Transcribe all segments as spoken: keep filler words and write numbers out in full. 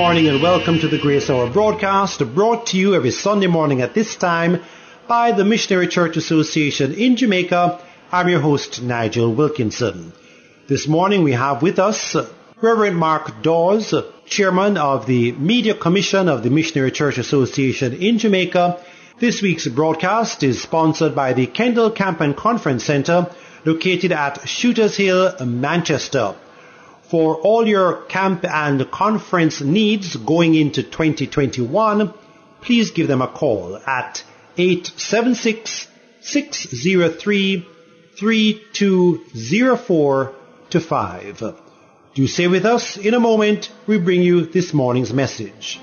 morning and welcome to the Grace Hour broadcast, brought to you every Sunday morning at this time by the Missionary Church Association in Jamaica. I'm your host, Nigel Wilkinson. This morning we have with us Reverend Mark Dawes, Chairman of the Media Commission of the Missionary Church Association in Jamaica. This week's broadcast is sponsored by the Kendall Camp and Conference Centre, located at Shooters Hill, Manchester. For all your camp and conference needs going into twenty twenty-one, please give them a call at eight seven six, six zero three, three two zero four to five. Do stay with us. In a moment, we bring you this morning's message.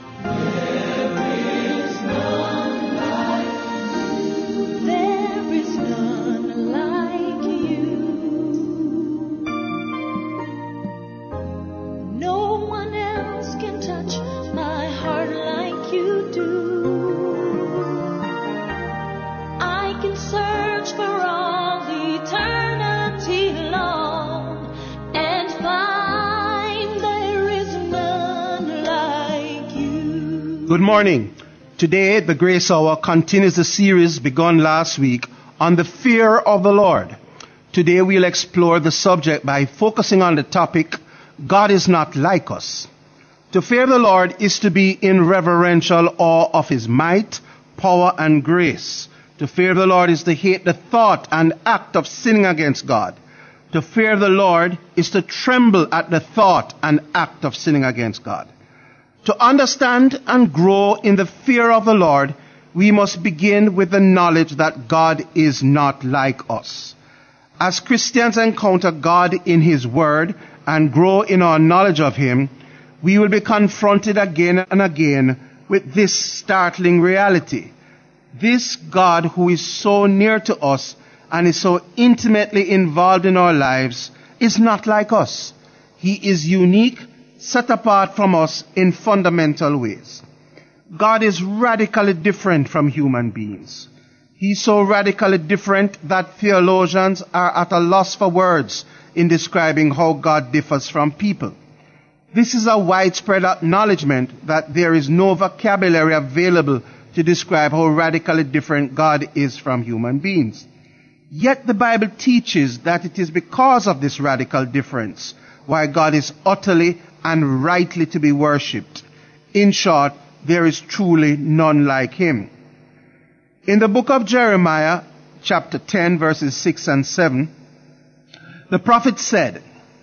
Good morning. Today, the Grace Hour continues the series begun last week on the fear of the Lord. Today, we'll explore the subject by focusing on the topic, God is not like us. To fear the Lord is to be in reverential awe of His might, power, and grace. To fear the Lord is to hate the thought and act of sinning against God. To fear the Lord is to tremble at the thought and act of sinning against God. To understand and grow in the fear of the Lord, we must begin with the knowledge that God is not like us. As Christians encounter God in His Word and grow in our knowledge of Him, we will be confronted again and again with this startling reality. This God who is so near to us and is so intimately involved in our lives is not like us. He is unique, set apart from us in fundamental ways. God is radically different from human beings. He's so radically different that theologians are at a loss for words in describing how God differs from people. This is a widespread acknowledgement that there is no vocabulary available to describe how radically different God is from human beings. Yet the Bible teaches that it is because of this radical difference why God is utterly and rightly to be worshipped. In short, there is truly none like Him. In the book of Jeremiah, chapter ten, verses six and seven, the prophet said,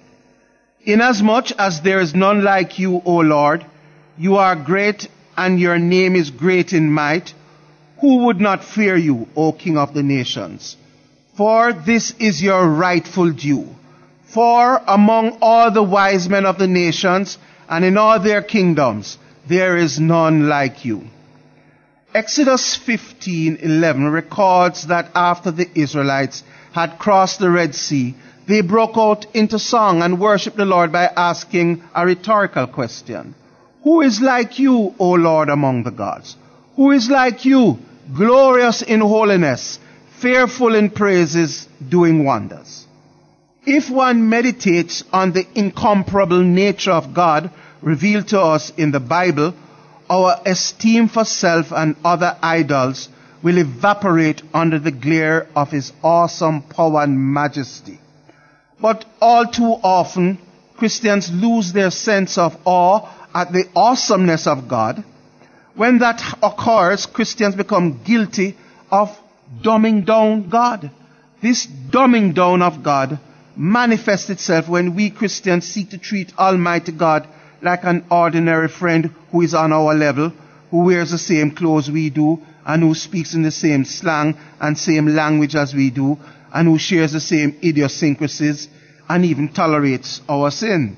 "Inasmuch as there is none like you, O Lord, you are great, and your name is great in might. Who would not fear you, O King of the nations? For this is your rightful due. For among all the wise men of the nations and in all their kingdoms, there is none like you." Exodus fifteen eleven records that after the Israelites had crossed the Red Sea, they broke out into song and worshiped the Lord by asking a rhetorical question. Who is like you, O Lord, among the gods? Who is like you, glorious in holiness, fearful in praises, doing wonders? If one meditates on the incomparable nature of God revealed to us in the Bible, our esteem for self and other idols will evaporate under the glare of His awesome power and majesty. But all too often, Christians lose their sense of awe at the awesomeness of God. When that occurs, Christians become guilty of dumbing down God. This dumbing down of God manifests itself when we Christians seek to treat Almighty God like an ordinary friend who is on our level, who wears the same clothes we do, and who speaks in the same slang and same language as we do, and who shares the same idiosyncrasies, and even tolerates our sin.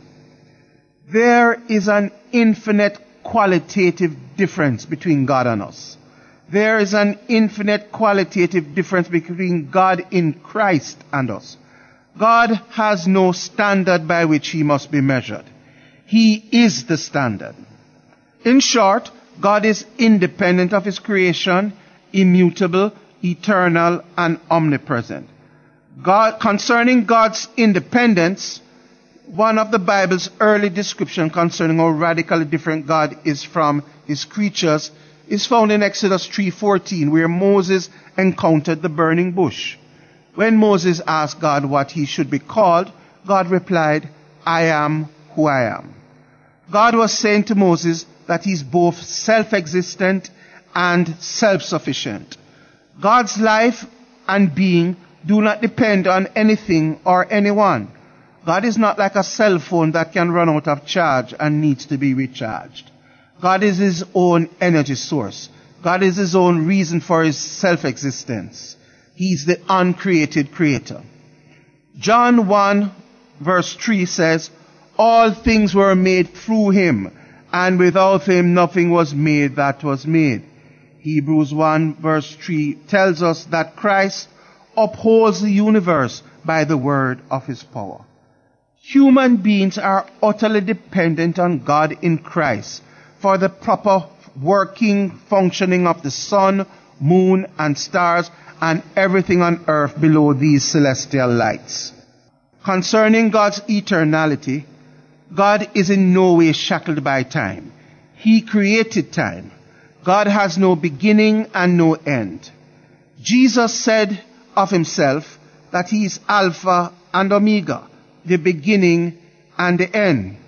There is an infinite qualitative difference between God and us. There is an infinite qualitative difference between God in Christ and us. God has no standard by which He must be measured. He is the standard. In short, God is independent of His creation, immutable, eternal, and omnipresent. God, concerning God's independence, one of the Bible's early description concerning how radically different God is from his creatures is found in Exodus three fourteen, where Moses encountered the burning bush. When Moses asked God what he should be called, God replied, I am who I am. God was saying to Moses that he's both self-existent and self-sufficient. God's life and being do not depend on anything or anyone. God is not like a cell phone that can run out of charge and needs to be recharged. God is his own energy source. God is his own reason for his self-existence. He's the uncreated creator. John one verse three says, all things were made through him, and without him nothing was made that was made. Hebrews one verse three tells us that Christ upholds the universe by the word of his power. Human beings are utterly dependent on God in Christ for the proper working, functioning of the sun, moon, and stars, and everything on earth below these celestial lights. Concerning God's eternality, God is in no way shackled by time. He created time. God has no beginning and no end. Jesus said of himself that he is Alpha and Omega, the beginning and the end.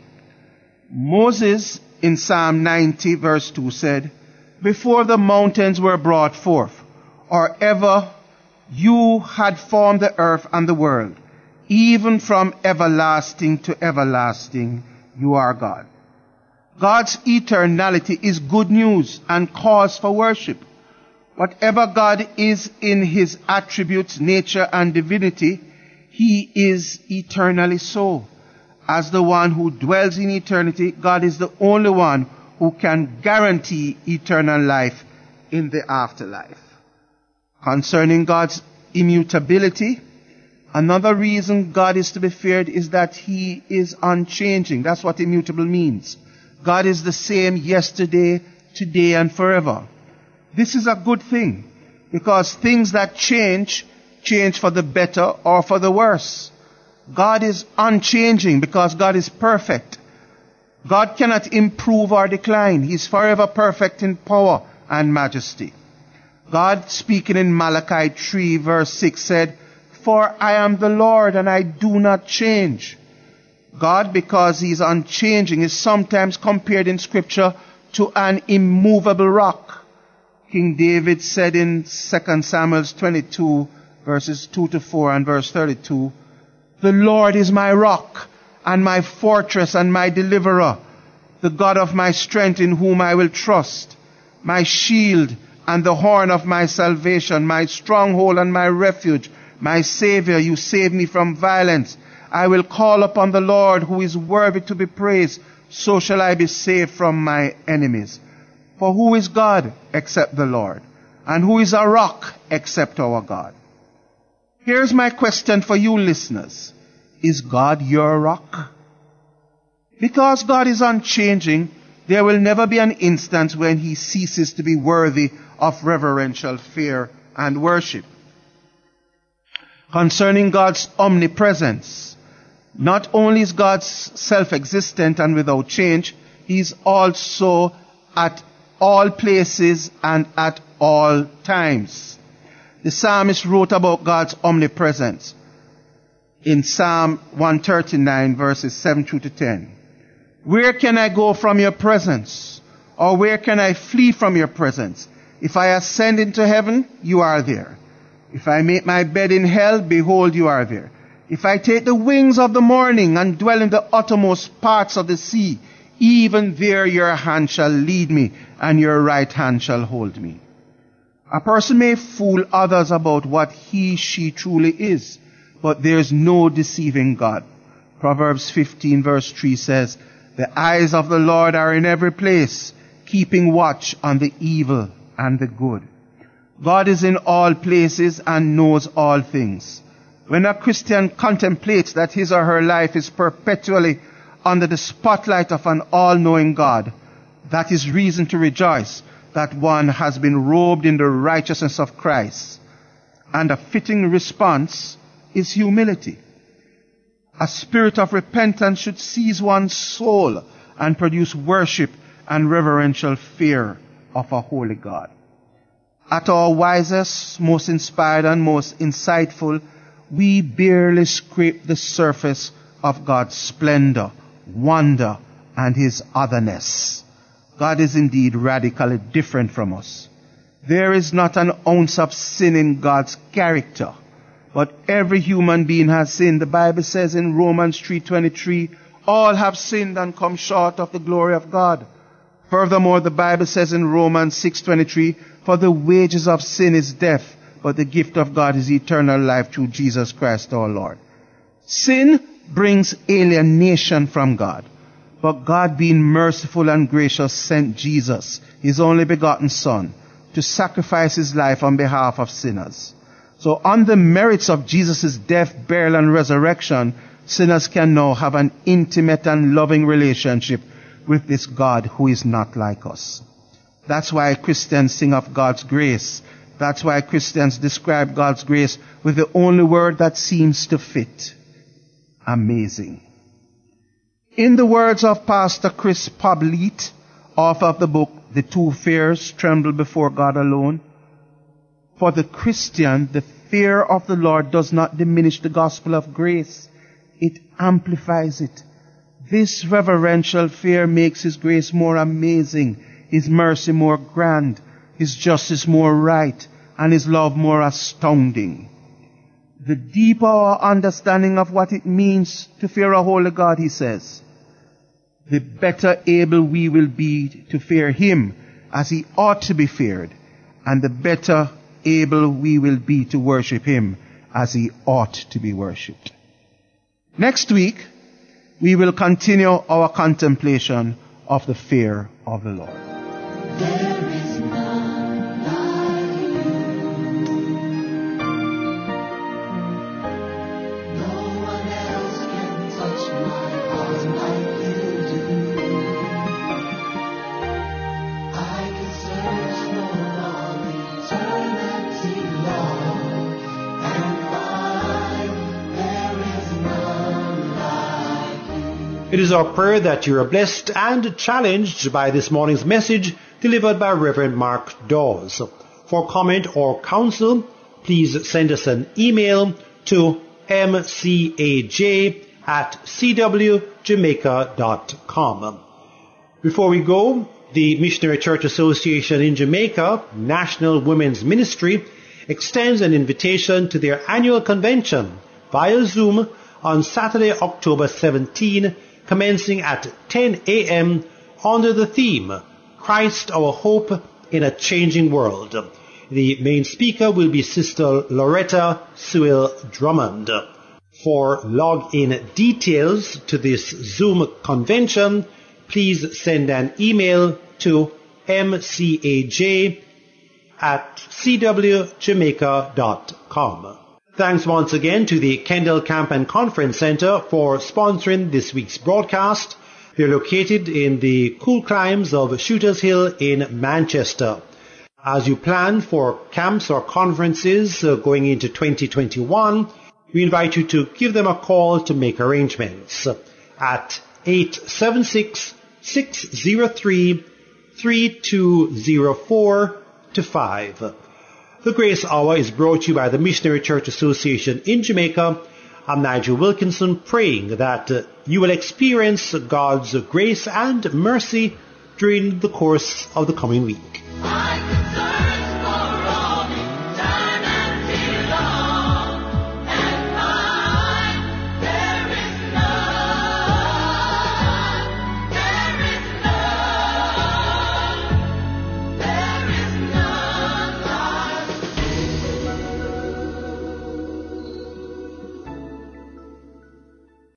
Moses in Psalm ninety verse two said, before the mountains were brought forth, or ever you had formed the earth and the world, even from everlasting to everlasting, you are God. God's eternality is good news and cause for worship. Whatever God is in his attributes, nature, and divinity, he is eternally so. As the one who dwells in eternity, God is the only one who can guarantee eternal life in the afterlife. Concerning God's immutability, another reason God is to be feared is that he is unchanging. That's what immutable means. God is the same yesterday, today, and forever. This is a good thing, because things that change, change for the better or for the worse. God is unchanging because God is perfect. God cannot improve or decline. He is forever perfect in power and majesty. God, speaking in Malachi three verse six, said, for I am the Lord and I do not change. God, because he is unchanging, is sometimes compared in scripture to an immovable rock. King David said in Second Samuel twenty-two verses two to four and verse thirty-two, the Lord is my rock and my fortress and my deliverer, the God of my strength in whom I will trust, my shield and the horn of my salvation, my stronghold and my refuge, my Savior, you save me from violence. I will call upon the Lord who is worthy to be praised. So shall I be saved from my enemies. For who is God except the Lord? And who is a rock except our God? Here's my question for you listeners. Is God your rock? Because God is unchanging, there will never be an instance when he ceases to be worthy of reverential fear and worship. Concerning God's omnipresence, not only is God self-existent and without change, he is also at all places and at all times. The psalmist wrote about God's omnipresence in Psalm one thirty-nine verses seven through to ten. Where can I go from your presence? Or where can I flee from your presence? If I ascend into heaven, you are there. If I make my bed in hell, behold, you are there. If I take the wings of the morning and dwell in the uttermost parts of the sea, even there your hand shall lead me, and your right hand shall hold me. A person may fool others about what he, she truly is, but there is no deceiving God. Proverbs fifteen verse three says, the eyes of the Lord are in every place, keeping watch on the evil and the good. God is in all places and knows all things. When a Christian contemplates that his or her life is perpetually under the spotlight of an all-knowing God, that is reason to rejoice that one has been robed in the righteousness of Christ. And a fitting response is humility. A spirit of repentance should seize one's soul and produce worship and reverential fear of a holy God. At our wisest, most inspired, and most insightful, we barely scrape the surface of God's splendor, wonder, and His otherness. God is indeed radically different from us. There is not an ounce of sin in God's character, but every human being has sinned. The Bible says in Romans three twenty-three, all have sinned and come short of the glory of God. Furthermore, the Bible says in Romans six twenty-three, for the wages of sin is death, but the gift of God is eternal life through Jesus Christ our Lord. Sin brings alienation from God. But God, being merciful and gracious, sent Jesus, His only begotten Son, to sacrifice His life on behalf of sinners. So on the merits of Jesus' death, burial, and resurrection, sinners can now have an intimate and loving relationship with this God who is not like us. That's why Christians sing of God's grace. That's why Christians describe God's grace with the only word that seems to fit: amazing. In the words of Pastor Chris Poblete, author of the book The Two Fears Tremble Before God Alone, for the Christian, the fear of the Lord does not diminish the gospel of grace. It amplifies it. This reverential fear makes His grace more amazing, His mercy more grand, His justice more right, and His love more astounding. The deeper our understanding of what it means to fear a holy God, he says, the better able we will be to fear Him as He ought to be feared, and the better able we will be to worship Him as He ought to be worshipped. Next week, we will continue our contemplation of the fear of the Lord. There is none like you. No one else can touch my heart like you do. I can search for all eternity long and find there is none like you. It is our prayer that you are blessed and challenged by this morning's message delivered by Reverend Mark Dawes. For comment or counsel, please send us an email to m c a j at c w jamaica dot com. Before we go, the Missionary Church Association in Jamaica, National Women's Ministry, extends an invitation to their annual convention via Zoom on Saturday, October seventeenth, commencing at ten a.m. under the theme, Christ Our Hope in a Changing World. The main speaker will be Sister Loretta Sewell Drummond. For log-in details to this Zoom convention, please send an email to m c a j at c w jamaica dot com. Thanks once again to the Kendall Camp and Conference Center for sponsoring this week's broadcast. They're located in the cool climes of Shooters Hill in Manchester. As you plan for camps or conferences uh, going into twenty twenty-one, we invite you to give them a call to make arrangements at eight seven six, six zero three, three two zero four to five. The Grace Hour is brought to you by the Missionary Church Association in Jamaica. I'm Nigel Wilkinson, praying that uh, you will experience God's grace and mercy during the course of the coming week. I can search